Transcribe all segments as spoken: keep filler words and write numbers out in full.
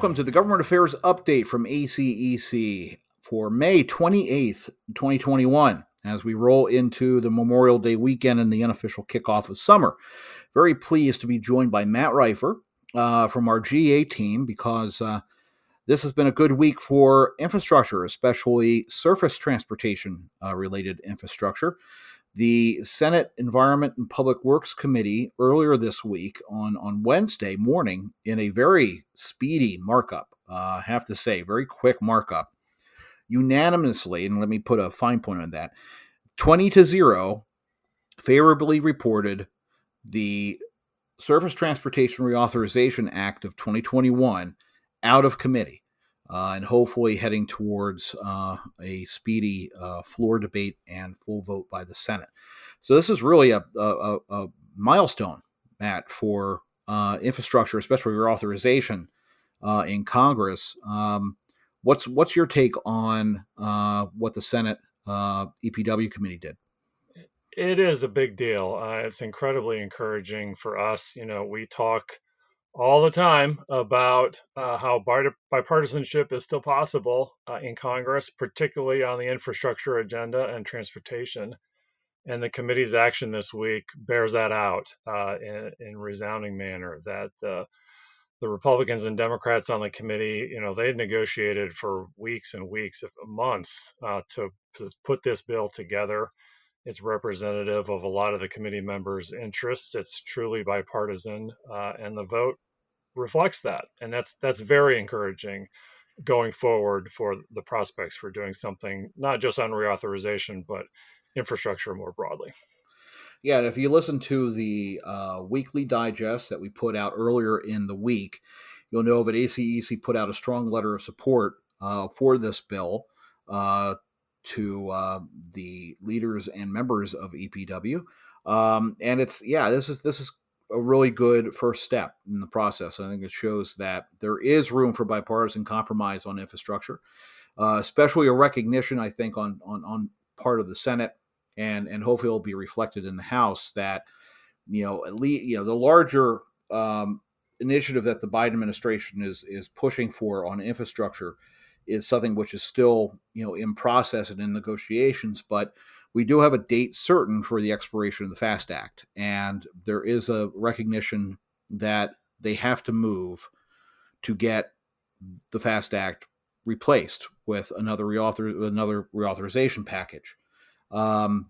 welcome to the Government Affairs Update from A C E C for May twenty-eighth, twenty twenty-one, as we roll into the Memorial Day weekend and the unofficial kickoff of summer. Very pleased to be joined by Matt Rifer uh, from our G A team because uh, this has been a good week for infrastructure, especially surface transportation uh, related infrastructure. The Senate Environment and Public Works Committee earlier this week on, on Wednesday morning, in a very speedy markup, uh, I have to say, very quick markup, unanimously, and let me put a fine point on that, twenty to zero, favorably reported the Surface Transportation Reauthorization Act of twenty twenty-one out of committee. Uh, and hopefully heading towards uh, a speedy uh, floor debate and full vote by the Senate. So this is really a, a, a milestone, Matt, for uh, infrastructure, especially reauthorization uh, in Congress. Um, what's what's your take on uh, what the Senate uh, E P W committee did? It is a big deal. Uh, it's incredibly encouraging for us. You know, we talk all the time about uh, how bipartisanship is still possible uh, in Congress, particularly on the infrastructure agenda and transportation. And the committee's action this week bears that out uh, in, in resounding manner. That uh, the Republicans and Democrats on the committee, you know, they negotiated for weeks and weeks, months, uh, to, to put this bill together. It's representative of a lot of the committee members' interests. It's truly bipartisan, uh, and the vote reflects that, and that's that's very encouraging going forward for the prospects for doing something not just on reauthorization, but infrastructure more broadly. Yeah, and if you listen to the uh, weekly digest that we put out earlier in the week, you'll know that A C E C put out a strong letter of support uh, for this bill uh, to uh, the leaders and members of E P W, um, and it's yeah, this is this is a really good first step in the process. I think it shows that there is room for bipartisan compromise on infrastructure, uh, especially a recognition, I think, on on on part of the Senate, and and hopefully it'll be reflected in the House that you know at least you know the larger um, initiative that the Biden administration is is pushing for on infrastructure is something which is still you know in process and in negotiations, but we do have a date certain for the expiration of the FAST Act, and there is a recognition that they have to move to get the FAST Act replaced with another reauthor another reauthorization package. Um,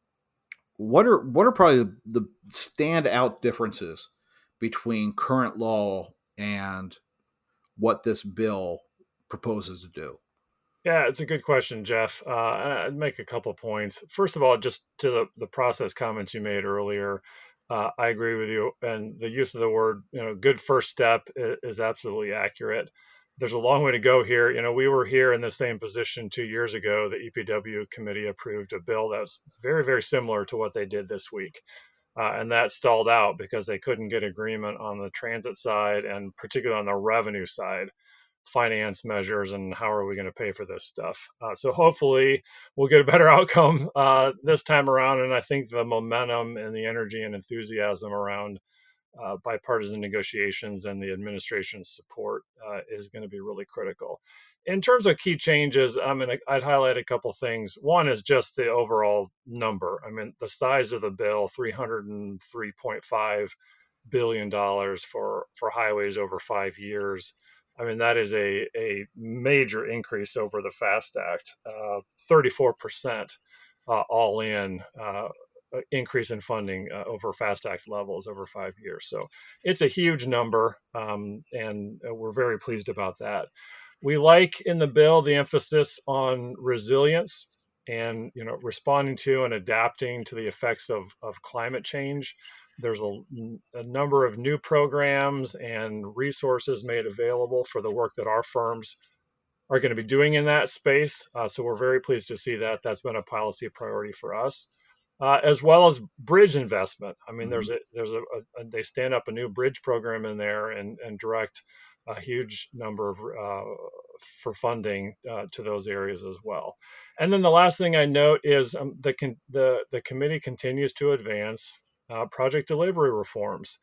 what are what are probably the, the standout differences between current law and what this bill proposes to do? Yeah, it's a good question, Jeff. Uh, I'd make a couple points. First of all, just to the, the process comments you made earlier, uh, I agree with you. And the use of the word, you know, good first step is, is absolutely accurate. There's a long way to go here. You know, we were here in the same position two years ago. The E P W committee approved a bill that's very, very similar to what they did this week. Uh, and that stalled out because they couldn't get agreement on the transit side and particularly on the revenue side, finance measures, and how are we going to pay for this stuff. Uh, so hopefully we'll get a better outcome uh, this time around. And I think the momentum and the energy and enthusiasm around uh, bipartisan negotiations and the administration's support uh, is going to be really critical. In terms of key changes, I mean, I'd highlight a couple things. One is just the overall number. I mean, the size of the bill, three hundred three point five billion dollars for for highways over five years. I mean, that is a, a major increase over the FAST Act, uh, thirty-four percent uh, all in uh, increase in funding uh, over FAST Act levels over five years. So it's a huge number, um, and we're very pleased about that. We like in the bill the emphasis on resilience and you know responding to and adapting to the effects of, of climate change. There's a, a number of new programs and resources made available for the work that our firms are going to be doing in that space. Uh, so we're very pleased to see that. That's been a policy priority for us, uh, as well as bridge investment. I mean, Mm-hmm. there's a there's a, a they stand up a new bridge program in there and and direct a huge number of uh, for funding uh, to those areas as well. And then the last thing I note is um, the con- the the committee continues to advance uh, project delivery reforms.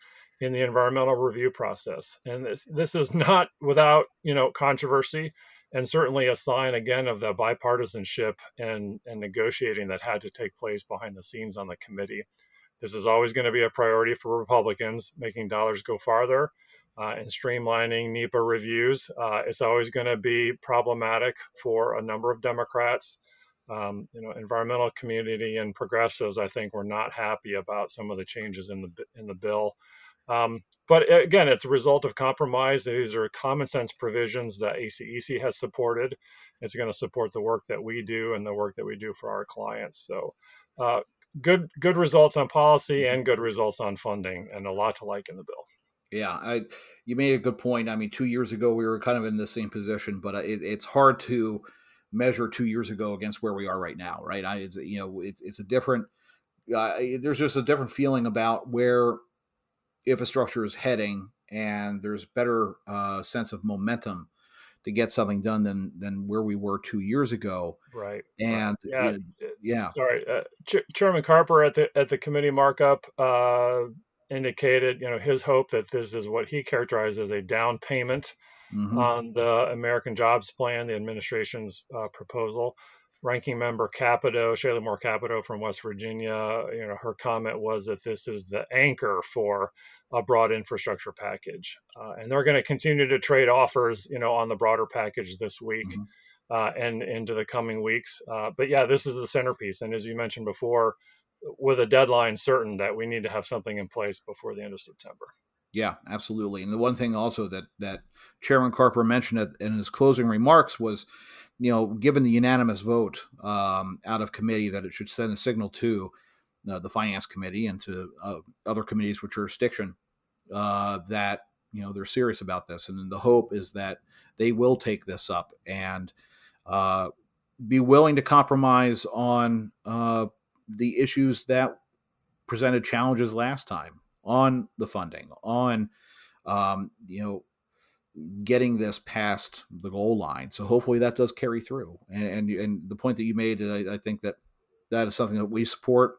in the environmental review process. And this, this is not without, you know, controversy, and certainly a sign again of the bipartisanship and, and negotiating that had to take place behind the scenes on the committee. This is always going to be a priority for Republicans, making dollars go farther uh, and streamlining NEPA reviews. Uh, it's always going to be problematic for a number of Democrats. Um, you know, environmental community and progressives, I think, were not happy about some of the changes in the in the bill. Um, but again, it's a result of compromise. These are common sense provisions that A C E C has supported. It's going to support the work that we do and the work that we do for our clients. So, uh, good good results on policy and good results on funding, and a lot to like in the bill. Yeah, I you made a good point. I mean, two years ago we were kind of in the same position, but it, it's hard to measure two years ago against where we are right now, right? I, it's, you know, it's it's a different. Uh, there's just a different feeling about where infrastructure is heading, and there's better uh, sense of momentum to get something done than than where we were two years ago. Right. And right. Yeah. It, yeah. Sorry, uh, Ch- Chairman Carper at the at the committee markup uh, indicated, you know, his hope that this is what he characterized as a down payment mm-hmm. on the American Jobs Plan, the administration's uh, proposal. Ranking Member Capito, Shayla Moore Capito from West Virginia, you know, her comment was that this is the anchor for a broad infrastructure package, uh, and they're going to continue to trade offers, you know, on the broader package this week mm-hmm. uh, and into the coming weeks. Uh, but yeah, this is the centerpiece, and as you mentioned before, with a deadline certain that we need to have something in place before the end of September. Yeah, absolutely. And the one thing also that that Chairman Carper mentioned in his closing remarks was, you know, given the unanimous vote um, out of committee, that it should send a signal to uh, the Finance Committee and to uh, other committees with jurisdiction uh, that, you know, they're serious about this. And the hope is that they will take this up and uh, be willing to compromise on uh, the issues that presented challenges last time, on the funding, on, um, you know, getting this past the goal line. So hopefully that does carry through. And and, and the point that you made, I, I think that that is something that we support.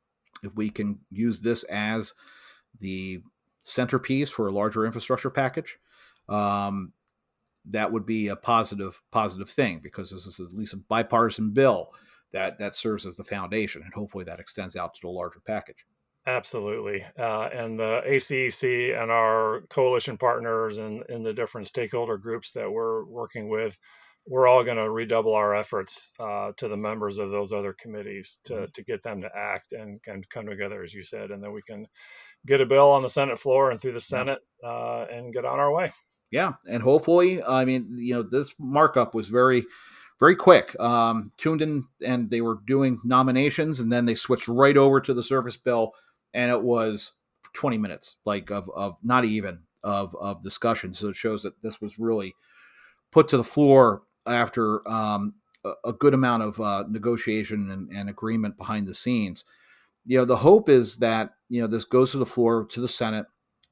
If we can use this as the centerpiece for a larger infrastructure package, um, that would be a positive positive thing, because this is at least a bipartisan bill that that serves as the foundation, and hopefully that extends out to the larger package. Absolutely. Uh, and the A C E C and our coalition partners and, and the different stakeholder groups that we're working with, we're all going to redouble our efforts uh, to the members of those other committees to, mm-hmm. to get them to act and, and come together, as you said, and then we can get a bill on the Senate floor and through the Senate yeah. uh, and get on our way. Yeah. And hopefully, I mean, you know, this markup was very, very quick. Um, tuned in, and they were doing nominations, and then they switched right over to the service bill. And it was twenty minutes, like of, of not even of, of discussion. So it shows that this was really put to the floor after um, a, a good amount of uh, negotiation and, and agreement behind the scenes. You know, the hope is that, you know, this goes to the floor, to the Senate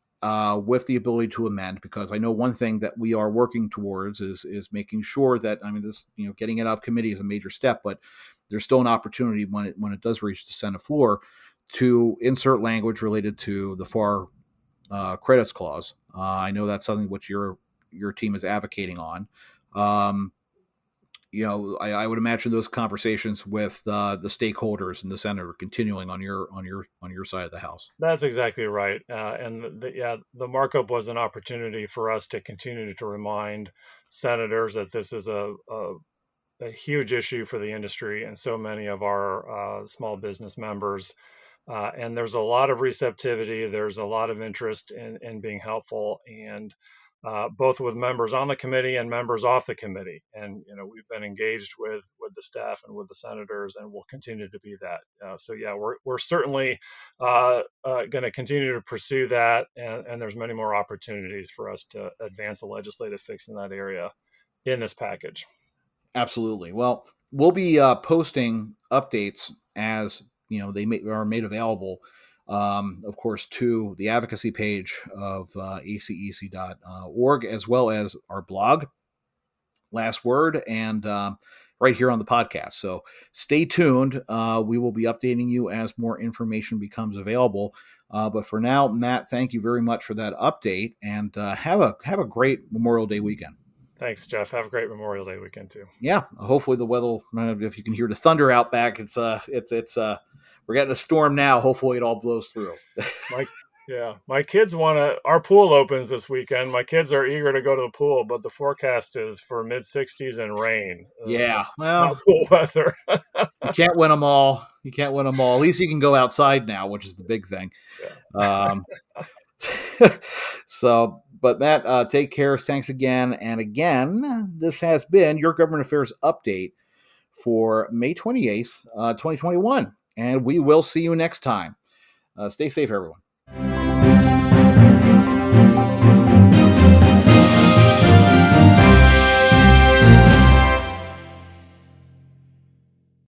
uh, with the ability to amend, because I know one thing that we are working towards is, is making sure that, I mean, this, you know, getting it out of committee is a major step, but there's still an opportunity when it, when it does reach the Senate floor to insert language related to the F A R uh, credits clause. Uh, I know that's something which your your team is advocating on. Um, you know, I, I would imagine those conversations with uh, the stakeholders in the Senate are continuing on your on your on your side of the House. That's exactly right. Uh, and the, yeah, the markup was an opportunity for us to continue to remind senators that this is a, a a huge issue for the industry and so many of our uh, small business members. Uh, and there's a lot of receptivity. There's a lot of interest in, in being helpful, and uh, both with members on the committee and members off the committee. And, you know, we've been engaged with with the staff and with the senators, and we'll continue to be that. Uh, so, yeah, we're we're certainly uh, uh, going to continue to pursue that. And, and there's many more opportunities for us to advance a legislative fix in that area in this package. Absolutely. Well, we'll be uh, posting updates as, you know, they may, are made available, um, of course, to the advocacy page of uh, A C E C dot org, as well as our blog. last word, and um, right here on the podcast. So stay tuned. Uh, we will be updating you as more information becomes available. Uh, but for now, Matt, thank you very much for that update, and uh, have a have a great Memorial Day weekend. Thanks, Jeff. Have a great Memorial Day weekend too. Yeah, hopefully the weather. If you can hear the thunder out back, it's uh, it's it's uh, we're getting a storm now. Hopefully, it all blows through. Mike. Yeah, my kids want to. Our pool opens this weekend. My kids are eager to go to the pool, but the forecast is for mid sixties and rain. Yeah, uh, well, not cool weather. You can't win them all. You can't win them all. At least you can go outside now, which is the big thing. Yeah. Um, so, but Matt, uh, take care. Thanks again and again. This has been your Government Affairs update for May twenty-eighth, uh, twenty twenty-one, and we will see you next time. Uh, stay safe, everyone.